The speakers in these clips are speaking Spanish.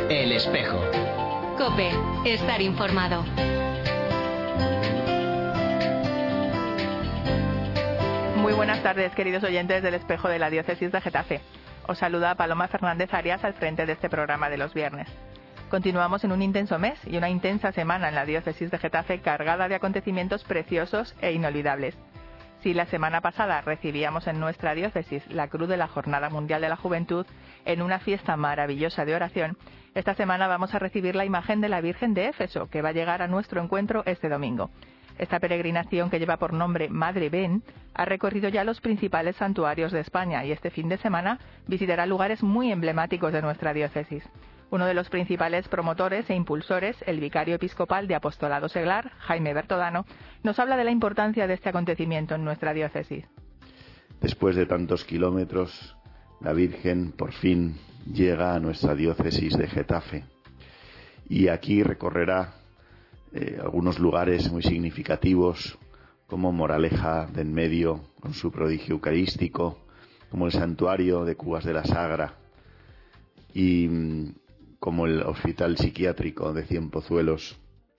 El Espejo. COPE. Estar informado. Muy buenas tardes, queridos oyentes del Espejo de la Diócesis de Getafe. Os saluda Paloma Fernández Arias al frente de este programa de los viernes. Continuamos en un intenso mes y una intensa semana en la Diócesis de Getafe cargada de acontecimientos preciosos e inolvidables. Si la semana pasada recibíamos en nuestra diócesis la cruz de la Jornada Mundial de la Juventud en una fiesta maravillosa de oración, esta semana vamos a recibir la imagen de la Virgen de Éfeso, que va a llegar a nuestro encuentro este domingo. Esta peregrinación, que lleva por nombre Madre Ven, ha recorrido ya los principales santuarios de España y este fin de semana visitará lugares muy emblemáticos de nuestra diócesis. Uno de los principales promotores e impulsores, el vicario episcopal de Apostolado Seglar, Jaime Bertodano, nos habla de la importancia de este acontecimiento en nuestra diócesis. Después de tantos kilómetros, la Virgen por fin llega a nuestra diócesis de Getafe y aquí recorrerá algunos lugares muy significativos como Moraleja de Enmedio con su prodigio eucarístico, como el santuario de Cubas de la Sagra y como el hospital psiquiátrico de Cienpozuelos.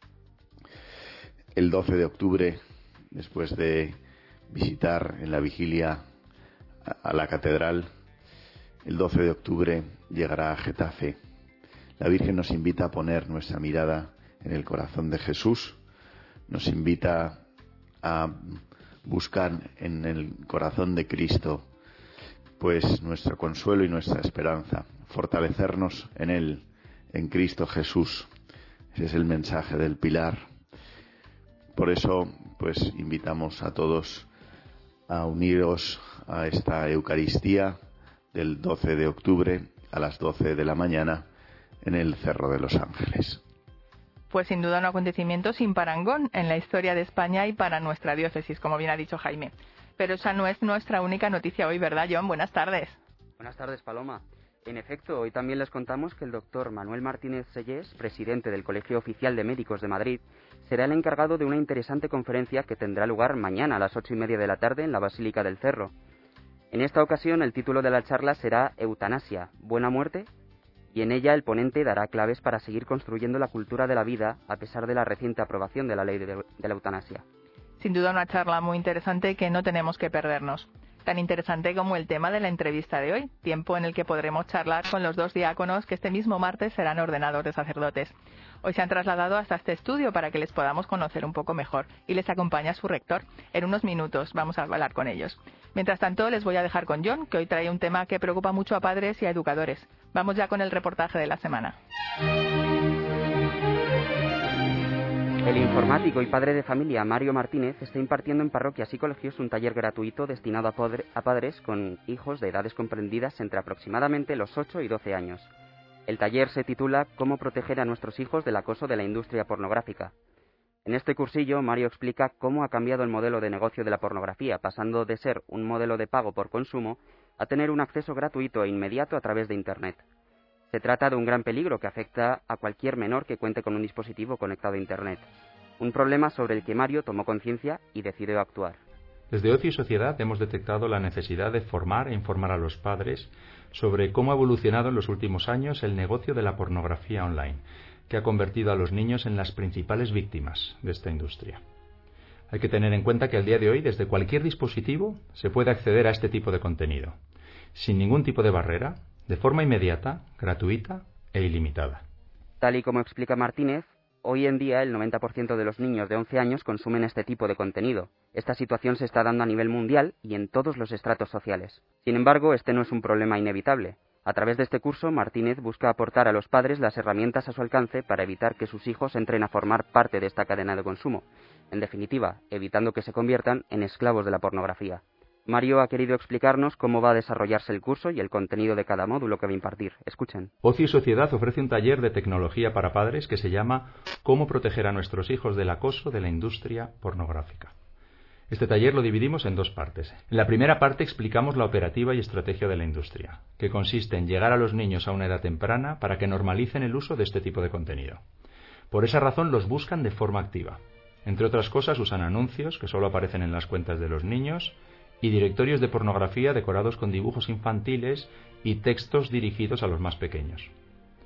El 12 de octubre, después de visitar en la vigilia a la catedral, el 12 de octubre llegará a Getafe. La Virgen nos invita a poner nuestra mirada en el corazón de Jesús, nos invita a buscar en el corazón de Cristo pues nuestro consuelo y nuestra esperanza, fortalecernos en Él, en Cristo Jesús. Ese es el mensaje del Pilar. Por eso pues invitamos a todos a uniros a esta Eucaristía del 12 de octubre a las 12 de la mañana en el Cerro de los Ángeles. Pues sin duda un acontecimiento sin parangón en la historia de España y para nuestra diócesis, como bien ha dicho Jaime. Pero esa no es nuestra única noticia hoy, ¿verdad, John? Buenas tardes. Buenas tardes, Paloma. En efecto, hoy también les contamos que el doctor Manuel Martínez Sellés, presidente del Colegio Oficial de Médicos de Madrid, será el encargado de una interesante conferencia que tendrá lugar mañana a las 8:30 de la tarde en la Basílica del Cerro. En esta ocasión, el título de la charla será Eutanasia, ¿buena muerte? Y en ella el ponente dará claves para seguir construyendo la cultura de la vida a pesar de la reciente aprobación de la ley de la eutanasia. Sin duda una charla muy interesante que no tenemos que perdernos. Tan interesante como el tema de la entrevista de hoy, tiempo en el que podremos charlar con los dos diáconos que este mismo martes serán ordenados de sacerdotes. Hoy se han trasladado hasta este estudio para que les podamos conocer un poco mejor y les acompaña su rector. En unos minutos vamos a hablar con ellos. Mientras tanto, les voy a dejar con John, que hoy trae un tema que preocupa mucho a padres y a educadores. Vamos ya con el reportaje de la semana. El informático y padre de familia Mario Martínez está impartiendo en parroquias y colegios un taller gratuito destinado a padres con hijos de edades comprendidas entre aproximadamente los 8 y 12 años. El taller se titula «Cómo proteger a nuestros hijos del acoso de la industria pornográfica». En este cursillo, Mario explica cómo ha cambiado el modelo de negocio de la pornografía, pasando de ser un modelo de pago por consumo a tener un acceso gratuito e inmediato a través de Internet. Se trata de un gran peligro que afecta a cualquier menor que cuente con un dispositivo conectado a Internet. Un problema sobre el que Mario tomó conciencia y decidió actuar. Desde Ocio y Sociedad hemos detectado la necesidad de formar e informar a los padres sobre cómo ha evolucionado en los últimos años el negocio de la pornografía online, que ha convertido a los niños en las principales víctimas de esta industria. Hay que tener en cuenta que al día de hoy, desde cualquier dispositivo, se puede acceder a este tipo de contenido, sin ningún tipo de barrera, de forma inmediata, gratuita e ilimitada. Tal y como explica Martínez, hoy en día el 90% de los niños de 11 años consumen este tipo de contenido. Esta situación se está dando a nivel mundial y en todos los estratos sociales. Sin embargo, este no es un problema inevitable. A través de este curso, Martínez busca aportar a los padres las herramientas a su alcance para evitar que sus hijos entren a formar parte de esta cadena de consumo. En definitiva, evitando que se conviertan en esclavos de la pornografía. Mario ha querido explicarnos cómo va a desarrollarse el curso y el contenido de cada módulo que va a impartir. Escuchen. Ocio y Sociedad ofrece un taller de tecnología para padres que se llama «Cómo proteger a nuestros hijos del acoso de la industria pornográfica». Este taller lo dividimos en dos partes. En la primera parte explicamos la operativa y estrategia de la industria, que consiste en llegar a los niños a una edad temprana para que normalicen el uso de este tipo de contenido. Por esa razón los buscan de forma activa. Entre otras cosas usan anuncios que solo aparecen en las cuentas de los niños y directorios de pornografía decorados con dibujos infantiles y textos dirigidos a los más pequeños.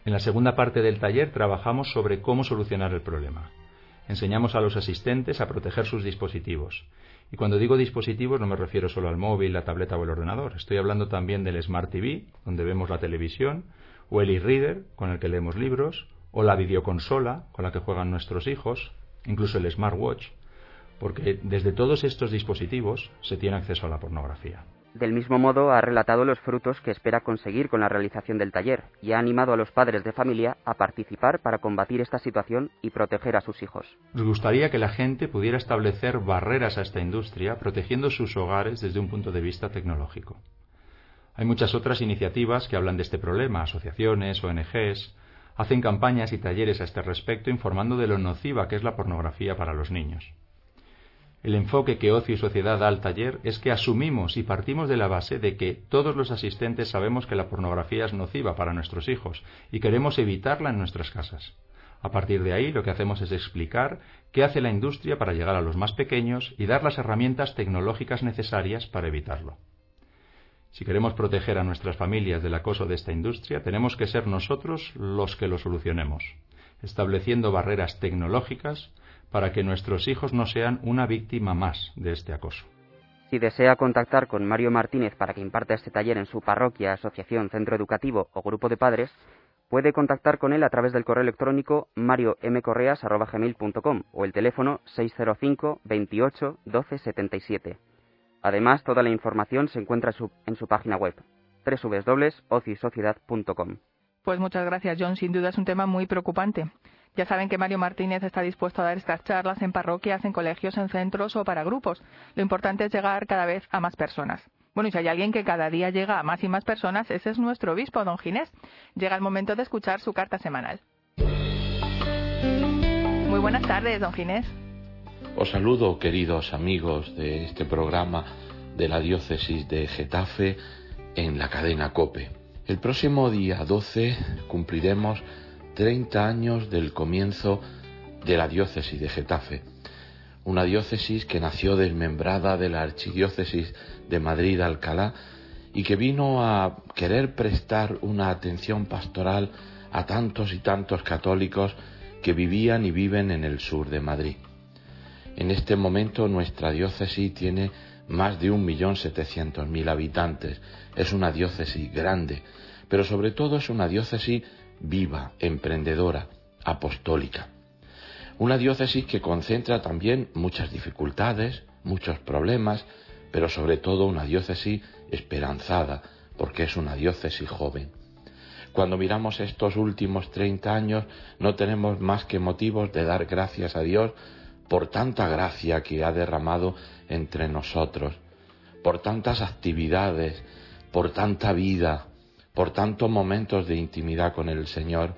En la segunda parte del taller trabajamos sobre cómo solucionar el problema. Enseñamos a los asistentes a proteger sus dispositivos. Y cuando digo dispositivos no me refiero solo al móvil, la tableta o el ordenador. Estoy hablando también del Smart TV, donde vemos la televisión, o el e-reader, con el que leemos libros, o la videoconsola, con la que juegan nuestros hijos, incluso el smartwatch, porque desde todos estos dispositivos se tiene acceso a la pornografía. Del mismo modo, ha relatado los frutos que espera conseguir con la realización del taller y ha animado a los padres de familia a participar para combatir esta situación y proteger a sus hijos. Nos gustaría que la gente pudiera establecer barreras a esta industria, protegiendo sus hogares desde un punto de vista tecnológico. Hay muchas otras iniciativas que hablan de este problema, asociaciones, ONGs, hacen campañas y talleres a este respecto informando de lo nociva que es la pornografía para los niños. El enfoque que Ocio y Sociedad da al taller es que asumimos y partimos de la base de que todos los asistentes sabemos que la pornografía es nociva para nuestros hijos y queremos evitarla en nuestras casas. A partir de ahí lo que hacemos es explicar qué hace la industria para llegar a los más pequeños y dar las herramientas tecnológicas necesarias para evitarlo. Si queremos proteger a nuestras familias del acoso de esta industria, tenemos que ser nosotros los que lo solucionemos, estableciendo barreras tecnológicas para que nuestros hijos no sean una víctima más de este acoso. Si desea contactar con Mario Martínez para que imparta este taller en su parroquia, asociación, centro educativo o grupo de padres, puede contactar con él a través del correo electrónico mariomcorreas@gmail.com o el teléfono 605 28 12 77. Además, toda la información se encuentra en su página web, www.ociosociedad.com. Pues muchas gracias, John. Sin duda es un tema muy preocupante. Ya saben que Mario Martínez está dispuesto a dar estas charlas en parroquias, en colegios, en centros o para grupos. Lo importante es llegar cada vez a más personas. Bueno, y si hay alguien que cada día llega a más y más personas, ese es nuestro obispo, don Ginés. Llega el momento de escuchar su carta semanal. Muy buenas tardes, don Ginés. Os saludo, queridos amigos de este programa de la diócesis de Getafe en la cadena COPE. El próximo día 12 cumpliremos 30 años del comienzo de la diócesis de Getafe, una diócesis que nació desmembrada de la archidiócesis de Madrid-Alcalá y que vino a querer prestar una atención pastoral a tantos y tantos católicos que vivían y viven en el sur de Madrid. En este momento nuestra diócesis tiene más de 1.700.000 habitantes. Es una diócesis grande, pero sobre todo es una diócesis viva, emprendedora, apostólica. Una diócesis que concentra también muchas dificultades, muchos problemas, pero sobre todo una diócesis esperanzada, porque es una diócesis joven. Cuando miramos estos últimos 30 años, no tenemos más que motivos de dar gracias a Dios por tanta gracia que ha derramado entre nosotros, por tantas actividades, por tanta vida, por tantos momentos de intimidad con el Señor.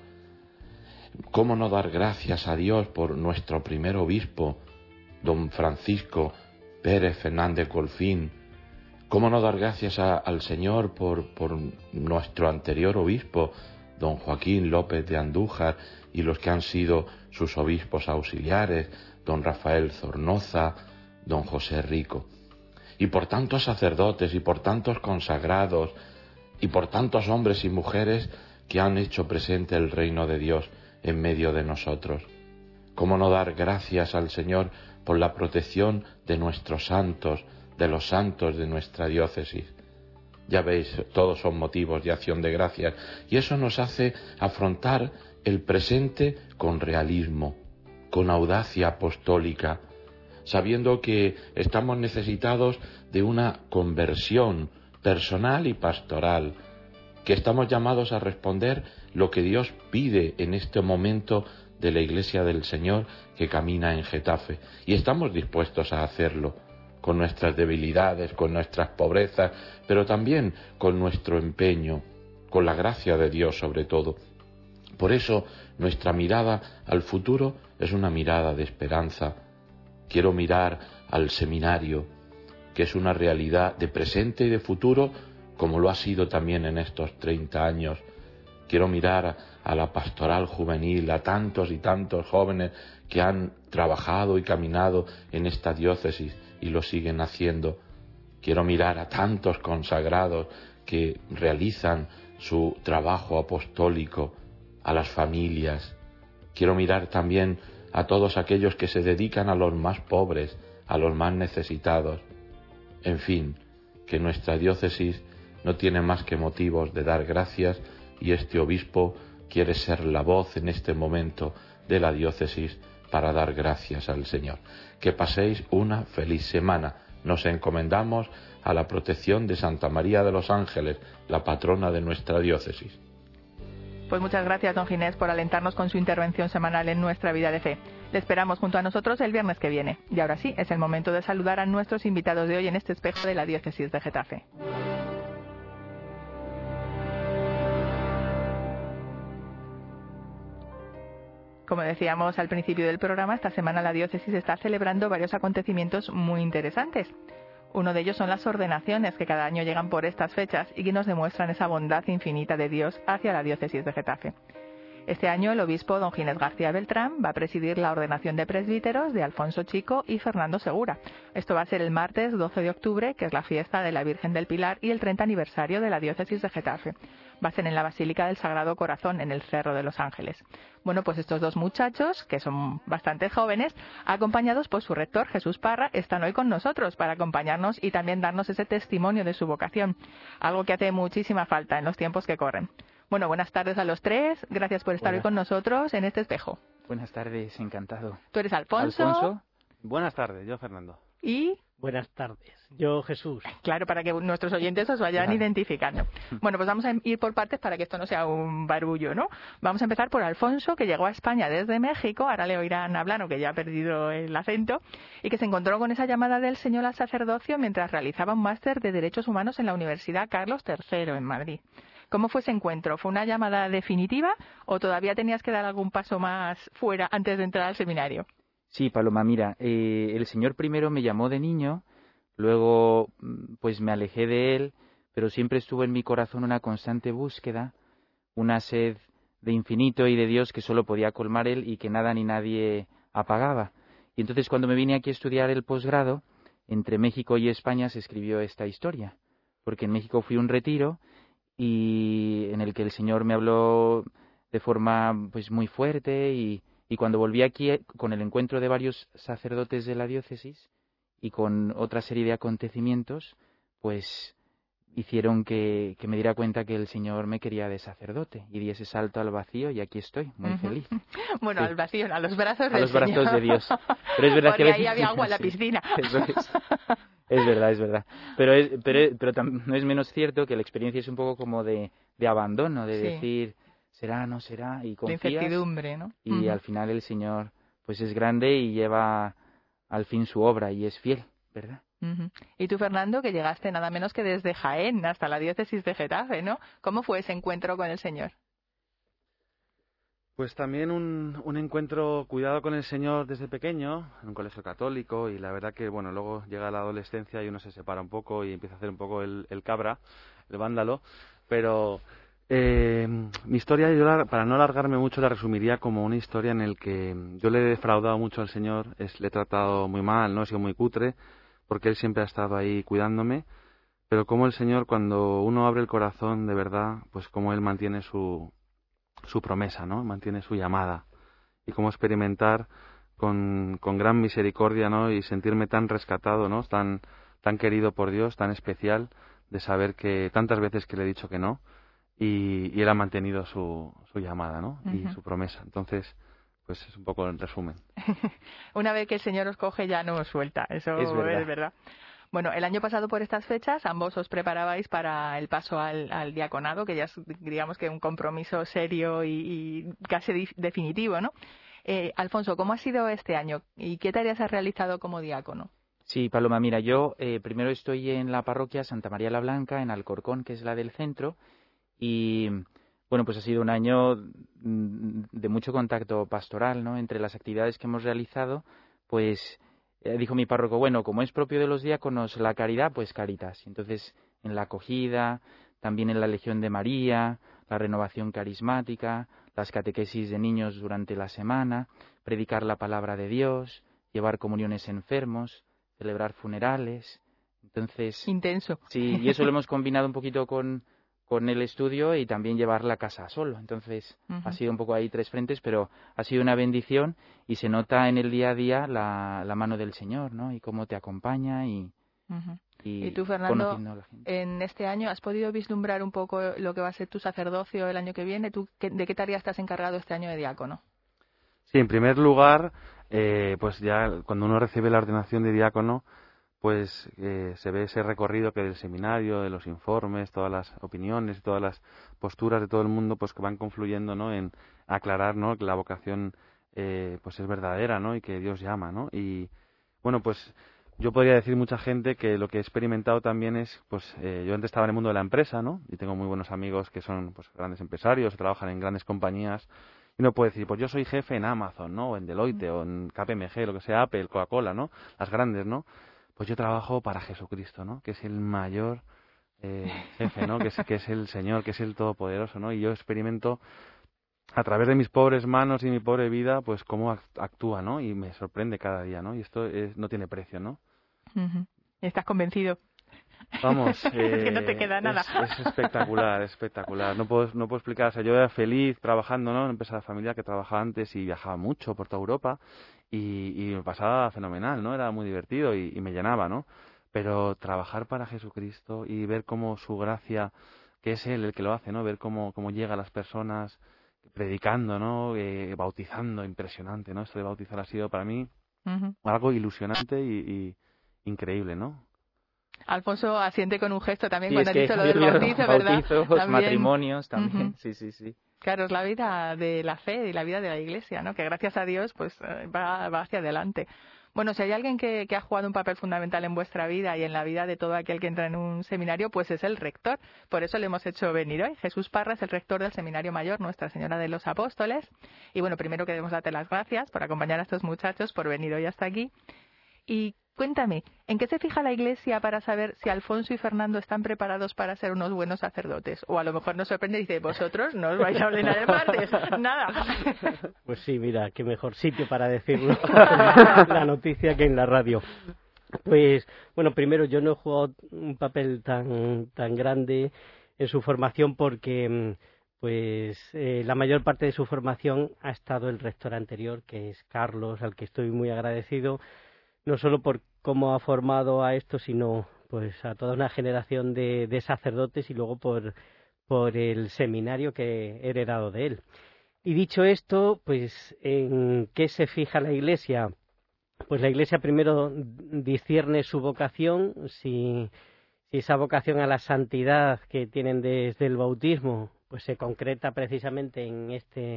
¿Cómo no dar gracias a Dios por nuestro primer obispo, don Francisco Pérez Fernández Colfín? ¿Cómo no dar gracias al Señor por nuestro anterior obispo, don Joaquín López de Andújar, y los que han sido sus obispos auxiliares, don Rafael Zornoza, don José Rico? Y por tantos sacerdotes y por tantos consagrados y por tantos hombres y mujeres que han hecho presente el reino de Dios en medio de nosotros. ¿Cómo no dar gracias al Señor por la protección de nuestros santos, de los santos de nuestra diócesis? Ya veis, todos son motivos de acción de gracias, y eso nos hace afrontar el presente con realismo, con audacia apostólica, sabiendo que estamos necesitados de una conversión personal y pastoral, que estamos llamados a responder lo que Dios pide en este momento de la Iglesia del Señor que camina en Getafe, y estamos dispuestos a hacerlo, con nuestras debilidades, con nuestras pobrezas, pero también con nuestro empeño, con la gracia de Dios sobre todo. Por eso nuestra mirada al futuro es una mirada de esperanza. Quiero mirar al seminario, que es una realidad de presente y de futuro, como lo ha sido también en estos 30 años. Quiero mirar a la pastoral juvenil, a tantos y tantos jóvenes que han trabajado y caminado en esta diócesis y lo siguen haciendo. Quiero mirar a tantos consagrados que realizan su trabajo apostólico a las familias. Quiero mirar también a todos aquellos que se dedican a los más pobres, a los más necesitados. En fin, que nuestra diócesis no tiene más que motivos de dar gracias, y este obispo quiere ser la voz en este momento de la diócesis para dar gracias al Señor. Que paséis una feliz semana. Nos encomendamos a la protección de Santa María de los Ángeles, la patrona de nuestra diócesis. Pues muchas gracias, don Ginés, por alentarnos con su intervención semanal en nuestra vida de fe. Le esperamos junto a nosotros el viernes que viene. Y ahora sí, es el momento de saludar a nuestros invitados de hoy en este espejo de la diócesis de Getafe. Como decíamos al principio del programa, esta semana la diócesis está celebrando varios acontecimientos muy interesantes. Uno de ellos son las ordenaciones que cada año llegan por estas fechas y que nos demuestran esa bondad infinita de Dios hacia la diócesis de Getafe. Este año el obispo don Ginés García Beltrán va a presidir la ordenación de presbíteros de Alfonso Chico y Fernando Segura. Esto va a ser el martes 12 de octubre, que es la fiesta de la Virgen del Pilar y el 30 aniversario de la diócesis de Getafe. Va a ser en la Basílica del Sagrado Corazón, en el Cerro de los Ángeles. Bueno, pues estos dos muchachos, que son bastante jóvenes, acompañados por su rector Jesús Parra, están hoy con nosotros para acompañarnos y también darnos ese testimonio de su vocación, algo que hace muchísima falta en los tiempos que corren. Bueno, buenas tardes a los tres. Gracias por estar hoy con nosotros en este espejo. Buenas tardes, encantado. Tú eres Alfonso. Alfonso. Buenas tardes, yo Fernando. Y... Buenas tardes, yo Jesús. Claro, para que nuestros oyentes os vayan identificando. Bueno, pues vamos a ir por partes para que esto no sea un barullo, ¿no? Vamos a empezar por Alfonso, que llegó a España desde México, ahora le oirán hablar, aunque ya ha perdido el acento, y que se encontró con esa llamada del Señor al sacerdocio mientras realizaba un máster de Derechos Humanos en la Universidad Carlos III en Madrid. ¿Cómo fue ese encuentro? ¿Fue una llamada definitiva o todavía tenías que dar algún paso más fuera antes de entrar al seminario? Sí, Paloma, mira, el Señor primero me llamó de niño, luego pues me alejé de Él, pero siempre estuvo en mi corazón una constante búsqueda, una sed de infinito y de Dios que solo podía colmar Él y que nada ni nadie apagaba. Y entonces cuando me vine aquí a estudiar el posgrado, entre México y España se escribió esta historia, porque en México fui a un retiro y en el que el Señor me habló de forma pues muy fuerte y cuando volví aquí con el encuentro de varios sacerdotes de la diócesis y con otra serie de acontecimientos, pues hicieron que me diera cuenta que el Señor me quería de sacerdote y di ese salto al vacío y aquí estoy, muy feliz. Bueno, sí. Al vacío, a los brazos del Señor. A los brazos de Dios. Pero es verdad porque que ahí había agua en la piscina. Sí, eso es. Es verdad. Pero no es menos cierto que la experiencia es un poco como de abandono, de decir, será, no será, y confías. De incertidumbre, ¿no? Y al final el Señor pues es grande y lleva al fin su obra y es fiel, ¿verdad? Y tú, Fernando, que llegaste nada menos que desde Jaén hasta la diócesis de Getafe, ¿no? ¿Cómo fue ese encuentro con el Señor? Pues también un encuentro cuidado con el Señor desde pequeño, en un colegio católico, y la verdad que, bueno, luego llega la adolescencia y uno se separa un poco y empieza a hacer un poco el cabra, el vándalo, pero mi historia, yo para no alargarme mucho, la resumiría como una historia en el que yo le he defraudado mucho al Señor, le he tratado muy mal, no he sido muy cutre, porque Él siempre ha estado ahí cuidándome, pero como el Señor, cuando uno abre el corazón de verdad, pues como Él mantiene su promesa, ¿no? Mantiene su llamada. Y cómo experimentar con gran misericordia, ¿no? Y sentirme tan rescatado, ¿no? Tan querido por Dios, tan especial, de saber que tantas veces que le he dicho que no, y Él ha mantenido su llamada, ¿no? Y su promesa. Entonces, pues es un poco el resumen. Una vez que el Señor os coge ya no os suelta, eso es verdad. Bueno, el año pasado por estas fechas ambos os preparabais para el paso al diaconado, que ya es, digamos que un compromiso serio y casi definitivo, ¿no? Alfonso, ¿cómo ha sido este año y qué tareas has realizado como diácono? Sí, Paloma, mira, yo primero estoy en la parroquia Santa María la Blanca, en Alcorcón, que es la del centro, y bueno, pues ha sido un año de mucho contacto pastoral, ¿no? Entre las actividades que hemos realizado, pues dijo mi párroco, bueno, como es propio de los diáconos la caridad, pues Caritas. Entonces, en la acogida, también en la Legión de María, la renovación carismática, las catequesis de niños durante la semana, predicar la palabra de Dios, llevar comuniones enfermos, celebrar funerales. Entonces, intenso. Sí, y eso lo hemos combinado un poquito con con el estudio y también llevarla a casa solo. Entonces, ha sido un poco ahí 3 frentes, pero ha sido una bendición y se nota en el día a día la mano del Señor, ¿no? Y cómo te acompaña y tú, Fernando, conociendo a la gente. en este año, ¿has podido vislumbrar un poco lo que va a ser tu sacerdocio el año que viene? ¿Tú de qué tarea estás encargado este año de diácono? Sí, en primer lugar, pues ya cuando uno recibe la ordenación de diácono, pues se ve ese recorrido que del seminario, de los informes, todas las opiniones, todas las posturas de todo el mundo, pues que van confluyendo, ¿no?, en aclarar, ¿no?, que la vocación pues es verdadera, ¿no?, y que Dios llama, ¿no? Y bueno, pues yo podría decir mucha gente que lo que he experimentado también es, pues yo antes estaba en el mundo de la empresa, ¿no?, y tengo muy buenos amigos que son pues grandes empresarios, que trabajan en grandes compañías, y uno puede decir, pues yo soy jefe en Amazon, ¿no?, o en Deloitte, o en KPMG, lo que sea, Apple, Coca-Cola, ¿no?, las grandes, ¿no? Pues yo trabajo para Jesucristo, ¿no?, que es el mayor jefe, ¿no?, que es el Señor, que es el Todopoderoso, ¿no? Y yo experimento a través de mis pobres manos y mi pobre vida, pues cómo actúa, ¿no? Y me sorprende cada día, ¿no? Y esto no tiene precio, ¿no? ¿Estás convencido? Vamos, es que no te queda nada. Es espectacular, espectacular. No puedo explicar. O sea, yo era feliz trabajando, ¿no?, en una empresa de familia que trabajaba antes y viajaba mucho por toda Europa y me pasaba fenomenal, ¿no? Era muy divertido y me llenaba, ¿no? Pero trabajar para Jesucristo y ver cómo su gracia, que es Él el que lo hace, ¿no? Ver cómo llega a las personas predicando, ¿no? Bautizando, impresionante, ¿no? Esto de bautizar ha sido para mí algo ilusionante y increíble, ¿no? Alfonso asiente con un gesto también Sí, cuando ha dicho lo del bautizo, ¿verdad? Bautizos, también, matrimonios también, sí. Claro, es la vida de la fe y la vida de la Iglesia, ¿no? Que gracias a Dios pues va hacia adelante. Bueno, si hay alguien que ha jugado un papel fundamental en vuestra vida y en la vida de todo aquel que entra en un seminario, pues es el rector. Por eso le hemos hecho venir hoy. Jesús Parra es el rector del Seminario Mayor Nuestra Señora de los Apóstoles. Y bueno, primero queremos darte las gracias por acompañar a estos muchachos, por venir hoy hasta aquí. Y cuéntame, ¿en qué se fija la Iglesia para saber si Alfonso y Fernando están preparados para ser unos buenos sacerdotes? O a lo mejor nos sorprende y dice, vosotros no os vais a ordenar el martes, nada. Pues sí, mira, qué mejor sitio para decirlo la noticia que en la radio. Pues, bueno, primero yo no he jugado un papel tan grande en su formación porque pues la mayor parte de su formación ha estado el rector anterior, que es Carlos, al que estoy muy agradecido, no solo por cómo ha formado a esto, sino pues a toda una generación de sacerdotes y luego por el seminario que he heredado de él. Y dicho esto, pues ¿en qué se fija la Iglesia? Pues la Iglesia primero discierne su vocación, si esa vocación a la santidad que tienen desde el bautismo, pues se concreta precisamente en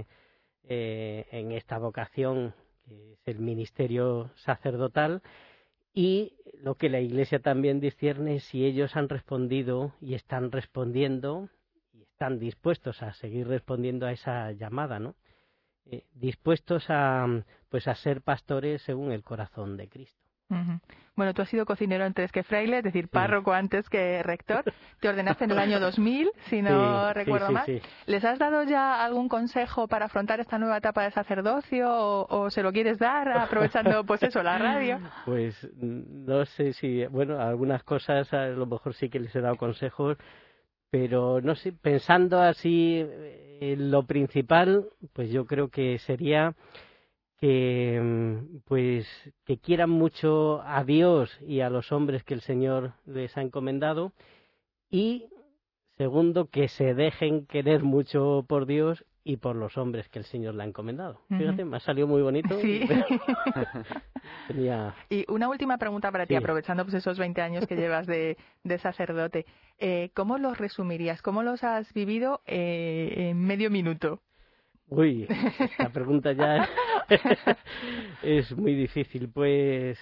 esta vocación que es el ministerio sacerdotal, y lo que la Iglesia también discierne es si ellos han respondido y están respondiendo y están dispuestos a seguir respondiendo a esa llamada, ¿no? Dispuestos a ser pastores según el corazón de Cristo. Bueno, tú has sido cocinero antes que fraile, es decir, párroco antes que rector. Te ordenaste en el año 2000, si no recuerdo mal. Sí. ¿Les has dado ya algún consejo para afrontar esta nueva etapa de sacerdocio o se lo quieres dar aprovechando, pues eso, la radio? Pues no sé si, bueno, algunas cosas a lo mejor sí que les he dado consejos, pero no sé, pensando así, lo principal, pues yo creo que sería que quieran mucho a Dios y a los hombres que el Señor les ha encomendado, y segundo, que se dejen querer mucho por Dios y por los hombres que el Señor le ha encomendado. Fíjate, me ha salido muy bonito. Sí. Tenía... Y una última pregunta para ti, aprovechando pues esos 20 años que llevas de sacerdote. ¿Cómo los resumirías? ¿Cómo los has vivido en medio minuto? Uy, esta pregunta ya es muy difícil. Pues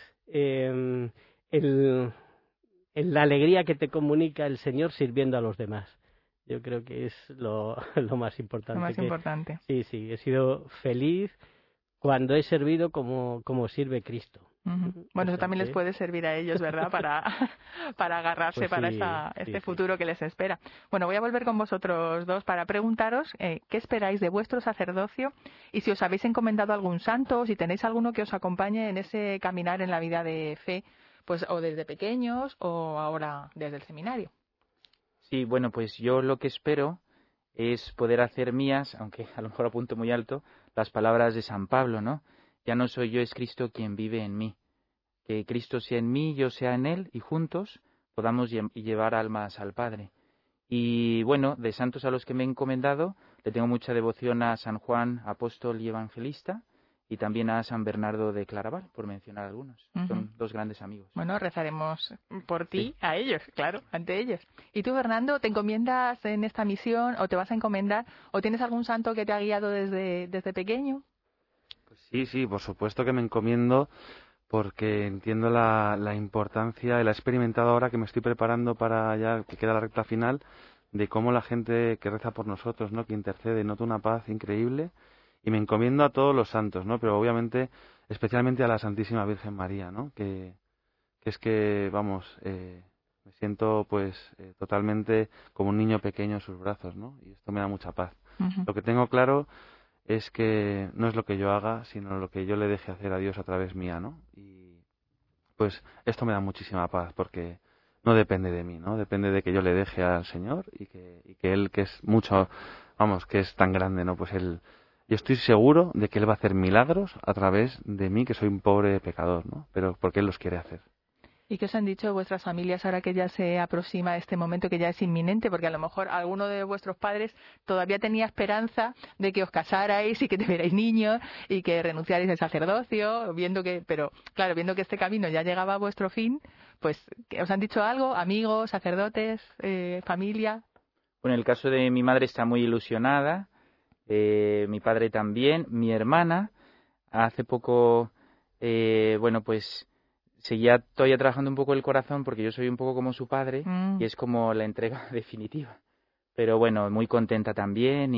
la alegría que te comunica el Señor sirviendo a los demás. Yo creo que es lo más importante. Lo más importante. Sí, he sido feliz cuando he servido como sirve Cristo. Bueno, eso también les puede servir a ellos, ¿verdad? Para agarrarse pues sí, para este futuro que les espera. Bueno, voy a volver con vosotros dos para preguntaros qué esperáis de vuestro sacerdocio y si os habéis encomendado a algún santo, o si tenéis alguno que os acompañe en ese caminar en la vida de fe, pues o desde pequeños o ahora desde el seminario. Sí, bueno, pues yo lo que espero es poder hacer mías, aunque a lo mejor apunto muy alto, las palabras de San Pablo, ¿no? Ya no soy yo, es Cristo quien vive en mí. Que Cristo sea en mí, yo sea en Él, y juntos podamos llevar almas al Padre. Y bueno, de santos a los que me he encomendado, le tengo mucha devoción a San Juan, apóstol y evangelista, y también a San Bernardo de Claraval, por mencionar algunos. Son dos grandes amigos. Bueno, rezaremos por ti, Sí. a ellos, claro, ante ellos. ¿Y tú, Fernando, te encomiendas en esta misión o te vas a encomendar o tienes algún santo que te ha guiado desde pequeño? Pues sí, por supuesto que me encomiendo porque entiendo la importancia y la he experimentado ahora que me estoy preparando para ya que queda la recta final de cómo la gente que reza por nosotros, ¿no? Que intercede, nota una paz increíble y me encomiendo a todos los santos, ¿no? Pero obviamente especialmente a la Santísima Virgen María, ¿no? Que es que, vamos, me siento pues totalmente como un niño pequeño en sus brazos, ¿no? Y esto me da mucha paz. Lo que tengo claro es que no es lo que yo haga, sino lo que yo le deje hacer a Dios a través mía, ¿no? Y pues esto me da muchísima paz porque no depende de mí, ¿no? Depende de que yo le deje al Señor y que Él, que es mucho, vamos, que es tan grande, ¿no? Pues Él, yo estoy seguro de que Él va a hacer milagros a través de mí, que soy un pobre pecador, ¿no? Pero porque Él los quiere hacer. ¿Y qué os han dicho vuestras familias ahora que ya se aproxima este momento que ya es inminente? Porque a lo mejor alguno de vuestros padres todavía tenía esperanza de que os casarais y que tuvierais niños y que renunciarais al sacerdocio, pero claro, viendo que este camino ya llegaba a vuestro fin, pues ¿os han dicho algo? ¿Amigos, sacerdotes, familia? Bueno, en el caso de mi madre está muy ilusionada, mi padre también, mi hermana hace poco, bueno, pues seguía todavía trabajando un poco el corazón porque yo soy un poco como su padre y es como la entrega definitiva. Pero bueno, muy contenta también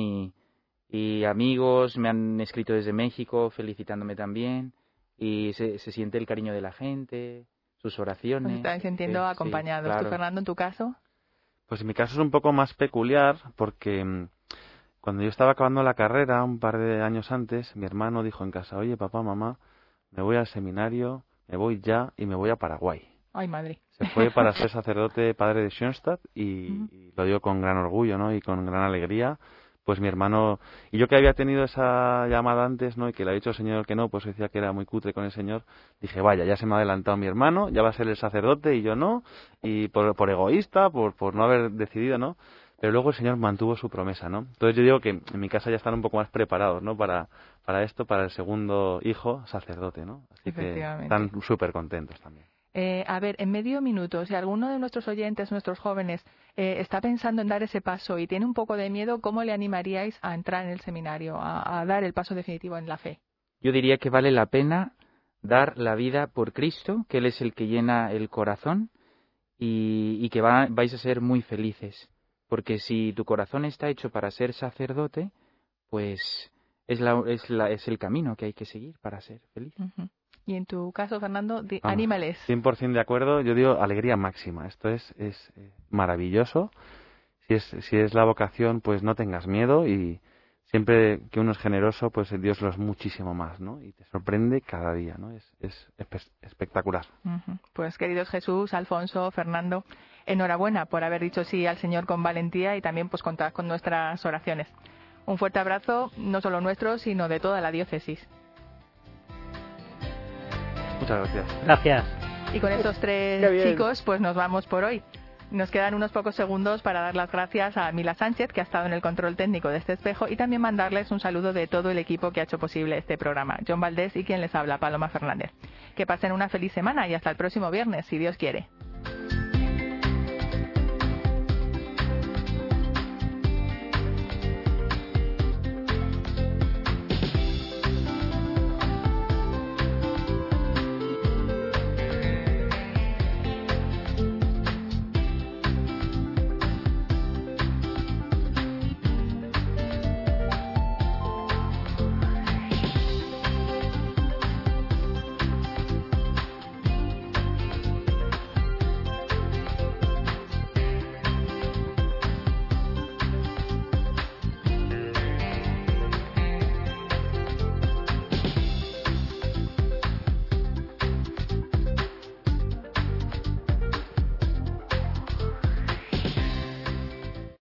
y amigos me han escrito desde México felicitándome también y se siente el cariño de la gente, sus oraciones. Os estáis sintiendo acompañados. Sí, claro. ¿Tú, Fernando, en tu caso? Pues en mi caso es un poco más peculiar porque cuando yo estaba acabando la carrera, un par de años antes, mi hermano dijo en casa, oye, papá, mamá, me voy al seminario, me voy ya y me voy a Paraguay. Ay, madre. Se fue para ser sacerdote padre de Schoenstatt y lo dio con gran orgullo, ¿no? Y con gran alegría. Pues mi hermano, y yo que había tenido esa llamada antes, ¿no? Y que le había dicho al Señor que no, pues decía que era muy cutre con el Señor, dije, vaya, ya se me ha adelantado mi hermano, ya va a ser el sacerdote y yo no, y por egoísta, por no haber decidido, ¿no? Pero luego el Señor mantuvo su promesa, ¿no? Entonces yo digo que en mi casa ya están un poco más preparados, ¿no? Para esto, para el segundo hijo sacerdote, ¿no? Así que están súper contentos también. A ver, en medio minuto, si alguno de nuestros oyentes, nuestros jóvenes, está pensando en dar ese paso y tiene un poco de miedo, ¿cómo le animaríais a entrar en el seminario, a dar el paso definitivo en la fe? Yo diría que vale la pena dar la vida por Cristo, que Él es el que llena el corazón y que vais a ser muy felices. Porque si tu corazón está hecho para ser sacerdote, pues es el camino que hay que seguir para ser feliz. Y en tu caso, Fernando, anímales. 100% de acuerdo, yo digo alegría máxima. Esto es maravilloso. Si es la vocación, pues no tengas miedo y siempre que uno es generoso, pues Dios lo es muchísimo más, ¿no? Y te sorprende cada día, ¿no? Es espectacular. Pues queridos Jesús, Alfonso, Fernando, enhorabuena por haber dicho sí al Señor con valentía y también pues contad con nuestras oraciones. Un fuerte abrazo, no solo nuestro, sino de toda la diócesis. Muchas gracias. Gracias. Y con estos tres chicos, pues nos vamos por hoy. Nos quedan unos pocos segundos para dar las gracias a Mila Sánchez, que ha estado en el control técnico de este espejo, y también mandarles un saludo de todo el equipo que ha hecho posible este programa. John Valdés y quien les habla, Paloma Fernández. Que pasen una feliz semana y hasta el próximo viernes, si Dios quiere.